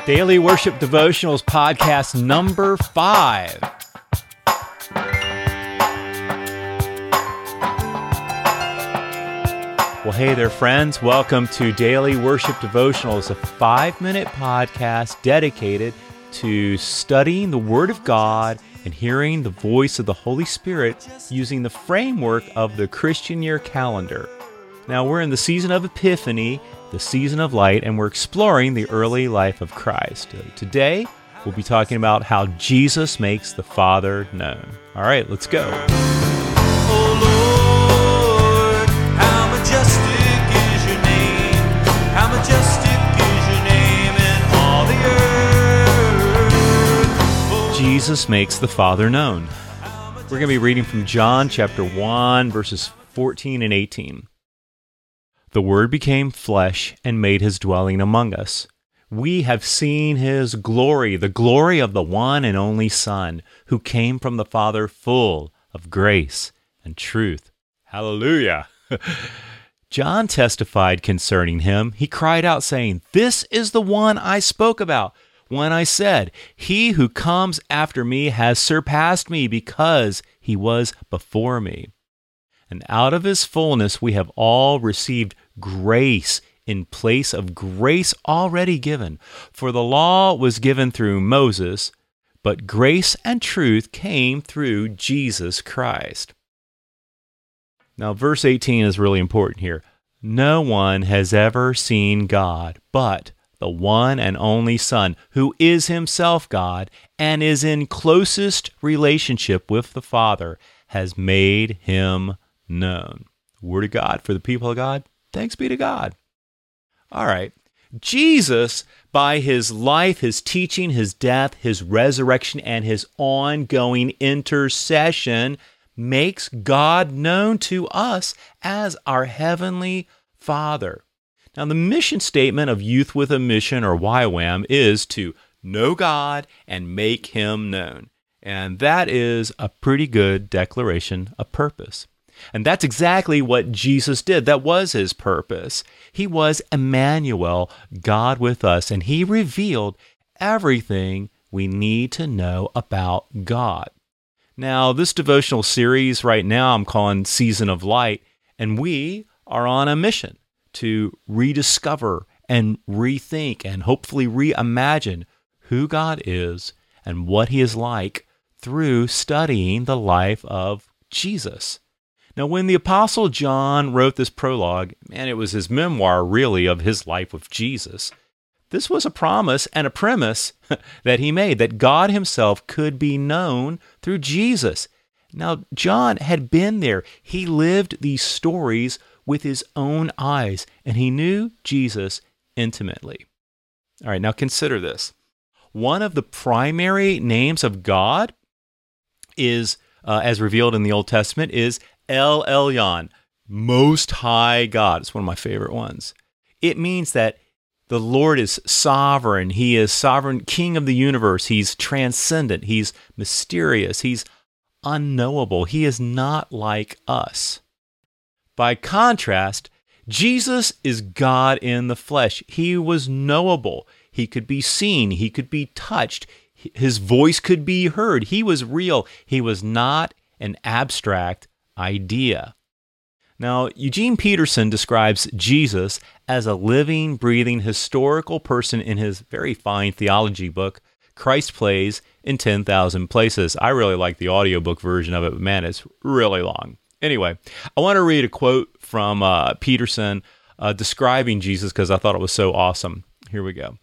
Daily Worship Devotionals podcast number 5. Well, hey there, friends. Welcome to Daily Worship Devotionals, a 5-minute podcast dedicated to studying the Word of God and hearing the voice of the Holy Spirit using the framework of the Christian year calendar. Now, we're in the season of Epiphany, the season of light, and we're exploring the early life of Christ. Today, we'll be talking about how Jesus makes the Father known. All right, let's go. Oh Lord, how majestic is your name, how majestic is your name in all the earth. Jesus makes the Father known. We're going to be reading from John chapter 1, verses 14 and 18. The Word became flesh and made his dwelling among us. We have seen his glory, the glory of the one and only Son, who came from the Father full of grace and truth. Hallelujah! John testified concerning him. He cried out, saying, "This is the one I spoke about when I said, 'He who comes after me has surpassed me because he was before me.' And out of his fullness we have all received grace in place of grace already given. For the law was given through Moses, but grace and truth came through Jesus Christ." Now, verse 18 is really important here. No one has ever seen God, but the one and only Son, who is himself God and is in closest relationship with the Father, has made him known. Word of God for the people of God. Thanks be to God. All right. Jesus, by his life, his teaching, his death, his resurrection, and his ongoing intercession, makes God known to us as our Heavenly Father. Now, the mission statement of Youth with a Mission, or YWAM, is to know God and make him known. And that is a pretty good declaration of purpose. And that's exactly what Jesus did. That was his purpose. He was Emmanuel, God with us, and he revealed everything we need to know about God. Now, this devotional series right now I'm calling Season of Light, and we are on a mission to rediscover and rethink and hopefully reimagine who God is and what he is like through studying the life of Jesus. Now, when the Apostle John wrote this prologue, and it was his memoir, really, of his life with Jesus, this was a promise and a premise that he made, that God himself could be known through Jesus. Now, John had been there. He lived these stories with his own eyes, and he knew Jesus intimately. All right, now consider this. One of the primary names of God is, as revealed in the Old Testament, is El Elyon, Most High God. It's one of my favorite ones. It means that the Lord is sovereign. He is sovereign King of the universe. He's transcendent. He's mysterious. He's unknowable. He is not like us. By contrast, Jesus is God in the flesh. He was knowable. He could be seen. He could be touched. His voice could be heard. He was real. He was not an abstract idea. Now, Eugene Peterson describes Jesus as a living, breathing, historical person in his very fine theology book, Christ Plays in 10,000 Places. I really like the audiobook version of it, but man, it's really long. Anyway, I want to read a quote from Peterson describing Jesus because I thought it was so awesome. Here we go.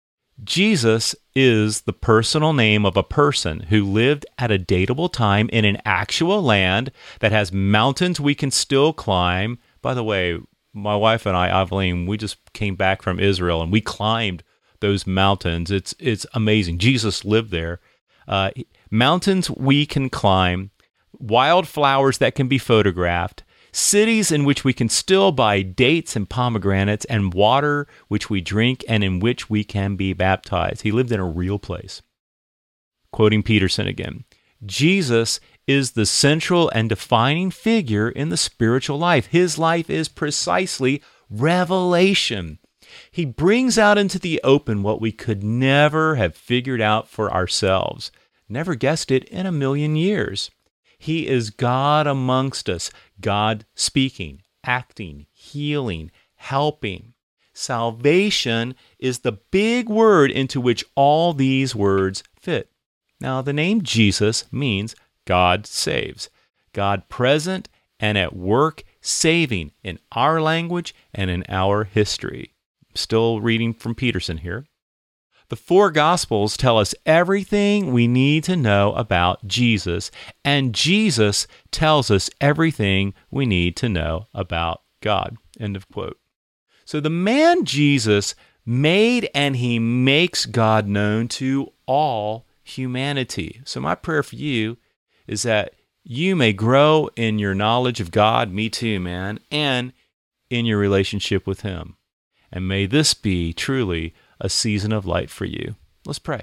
Jesus is the personal name of a person who lived at a datable time in an actual land that has mountains we can still climb. By the way, my wife and I, Aveline, we just came back from Israel and we climbed those mountains. It's amazing. Jesus lived there. Mountains we can climb, wildflowers that can be photographed, cities in which we can still buy dates and pomegranates, and water which we drink and in which we can be baptized. He lived in a real place. Quoting Peterson again, Jesus is the central and defining figure in the spiritual life. His life is precisely revelation. He brings out into the open what we could never have figured out for ourselves, never guessed it in a million years. He is God amongst us, God speaking, acting, healing, helping. Salvation is the big word into which all these words fit. Now, the name Jesus means God saves, God present and at work saving in our language and in our history. Still reading from Peterson here. The four Gospels tell us everything we need to know about Jesus, and Jesus tells us everything we need to know about God. End of quote. So the man Jesus made and he makes God known to all humanity. So my prayer for you is that you may grow in your knowledge of God, me too, man, and in your relationship with him. And may this be truly a season of light for you. Let's pray.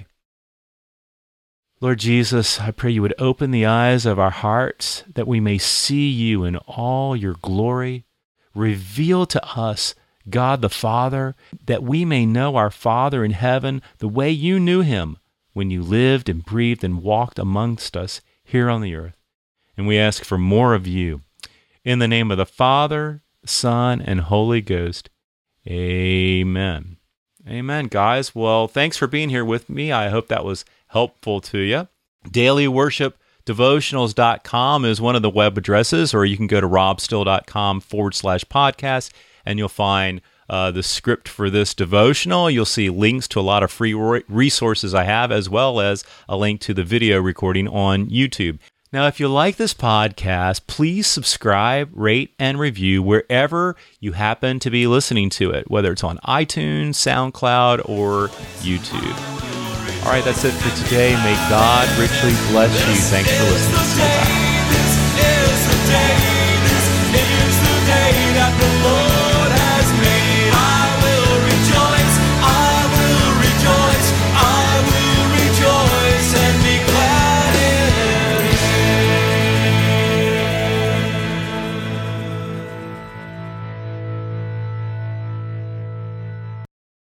Lord Jesus, I pray you would open the eyes of our hearts that we may see you in all your glory. Reveal to us God the Father, that we may know our Father in heaven the way you knew him when you lived and breathed and walked amongst us here on the earth. And we ask for more of you. In the name of the Father, Son, and Holy Ghost, amen. Amen, guys. Well, thanks for being here with me. I hope that was helpful to you. DailyWorshipDevotionals.com is one of the web addresses, or you can go to robstill.com/podcast, and you'll find the script for this devotional. You'll see links to a lot of free resources I have, as well as a link to the video recording on YouTube. Now, if you like this podcast, please subscribe, rate, and review wherever you happen to be listening to it, whether it's on iTunes, SoundCloud, or YouTube. All right, that's it for today. May God richly bless you. Thanks for listening.